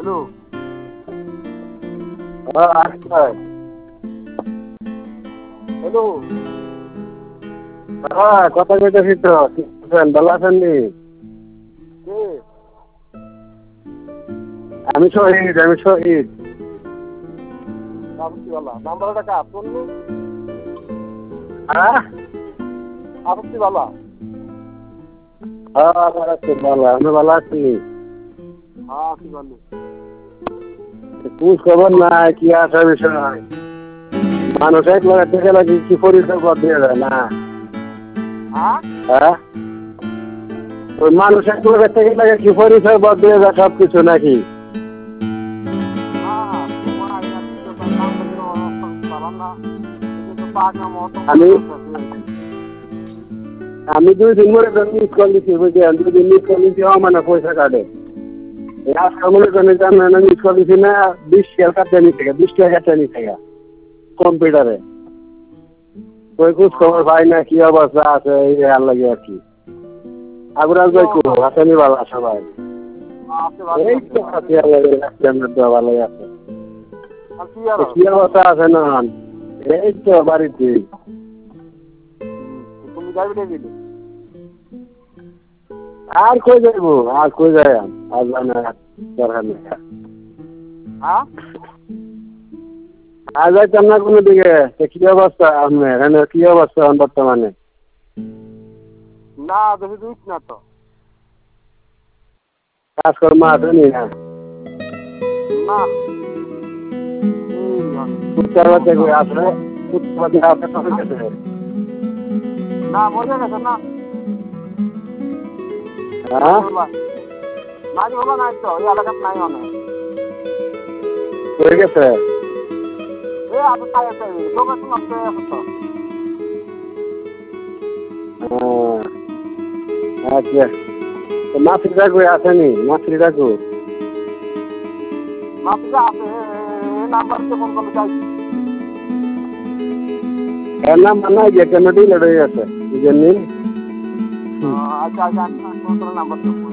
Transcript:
Hello. আচ্ছা। Hello. কথা কইতেছি তো, কি করছেন? ভালো আছেন নি? কে? আমি শহীদ। আপত্তিওয়ালা নাম্বারটা কার তোর নি? হ্যাঁ আপত্তিওয়ালা। ভালো আছি, ভালো। আপনি ভালো আছেন নি? হ্যাঁ কি বলি? খোঁজ খবর নাই, কি আসা বিষয়? মানুষ এক লাখ থেকে লাগি কি পরিচয় বদলে যায় না? হ্যাঁ? হ্যাঁ, ওই মানুষ এক লাখ থেকে লাগে কি পরিচয় বদলে যায় সবকিছু নাকি? না তোমার আগে আপনি তো তার নাম বলতে পারলাম না। কিন্তু তো পাক নাম অত আমি 2 দিন ধরে মিস কল দিচ্ছি, বুঝলেন? 2 দিন মিস কল দিচ্ছি, মানে পয়সা কাটে। আজকে মনে করেন জানেন মিস কল দিচ্ছি না, 20 টাকা কাটে নি থেকে, 20 টাকা কাটে নি থেকে কম্পিউটারে। ওই খোঁজ খবর পাই না, কি অবস্থা আছে এই আর লাগে আর কি। আগুরাজ ভাই কো আসেনি ভালো সবাই? আছে ভালো এই তো আছে, আল্লাহ রাখছেন, ভালো আছে। আর কি আর কি অবস্থা আছে না? এই তো বাড়িতে। তুমি যাইবে না দিলে? আর কই যাইবো, আর কই যায়? আর জানা দরকার নেই। হ্যাঁ? আর যাইতাম না কোনো দিকে। কি অবস্থা আপনার এখানে, কি অবস্থা বর্তমানে? না বেশি দিস না তো। কাজকর্ম আছে নি না? না উত্তর বাচ্চা কই আছে? উত্তর বাচ্চা আছে সবাই গেছে। না মজা গেছে না। হ্যাঁ, মাঝে বলা নাই তো এই এলাকাত নাই অনেক। হয়ে গেছে। এ আপনি তাই আছে লোকের সমাপ্ত আছে তো। আচ্ছা, মাছরিটা কই আসেনি? মাছরিটা কই? মাসিকা আছে এই নাম্বারতে ফোন করলে যাই। এর নাম নাই যে কেন ডিলেট হয়ে গেছে বুঝেননি? আচ্ছা আচ্ছা আমি নাম্বার দেবো।